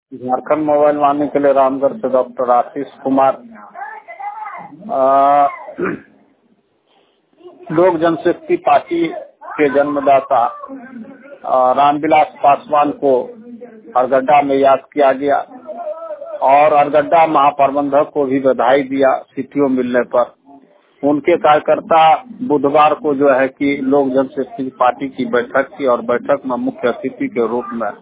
Jharkhand mobile वाणी के लिए रामगढ़ से डॉक्टर आशीष कुमार। लोक जनशक्ति पार्टी के जन्मदाता रामविलास पासवान को अरगड्डा में याद किया गया और अरगड्डा महाप्रबंधक को भी बधाई दिया सीटीओ मिलने पर। उनके कार्यकर्ता बुधवार को जो है कि लोक जनशक्ति पार्टी की बैठक की और बैठक में मुख्य अतिथि के रूप में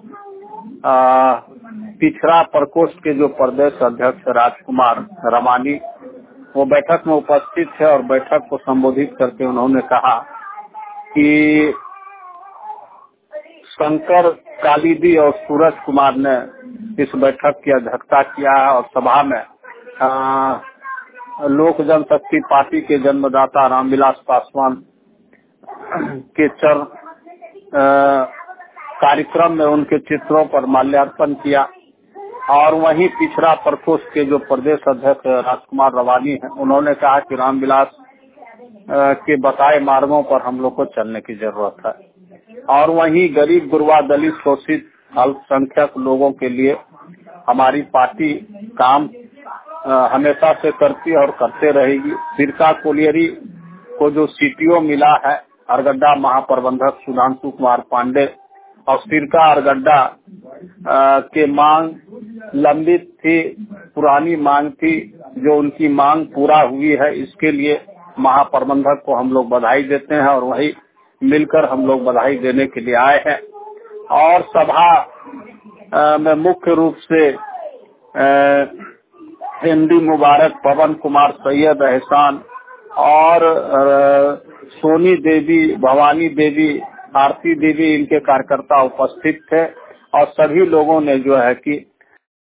पिछड़ा प्रकोष्ठ के जो प्रदेश अध्यक्ष राजकुमार रमानी वो बैठक में उपस्थित थे और बैठक को संबोधित करके उन्होंने कहा कि शंकर कालीदी और सूरज कुमार ने इस बैठक की अध्यक्षता किया है और सभा में लोक जनशक्ति पार्टी के जन्मदाता रामविलास पासवान के कार्यक्रम में उनके चित्रों पर माल्यार्पण किया और वहीं पिछड़ा प्रकोष्ठ के जो प्रदेश अध्यक्ष राजकुमार रवानी हैं उन्होंने कहा कि रामविलास के बताए मार्गों पर हम लोग को चलने की जरूरत है और वहीं गरीब गुरबा दलित शोषित अल्पसंख्यक लोगों के लिए हमारी पार्टी काम हमेशा से करती और करते रहेगी। सिरका कोलियरी को जो सीटीओ मिला है अरगड्डा महाप्रबंधक सुधांशु कुमार पांडे और सिरका अरगड्डा के मांग लंबित थी, पुरानी मांग थी, जो उनकी मांग पूरा हुई है इसके लिए महाप्रबंधक को हम लोग बधाई देते हैं और वही मिलकर हम लोग बधाई देने के लिए आए हैं। और सभा में मुख्य रूप से एमडी मुबारक, पवन कुमार, सैयद एहसान और सोनी देवी, भवानी देवी, आरती देवी इनके कार्यकर्ता उपस्थित थे और सभी लोगों ने जो है कि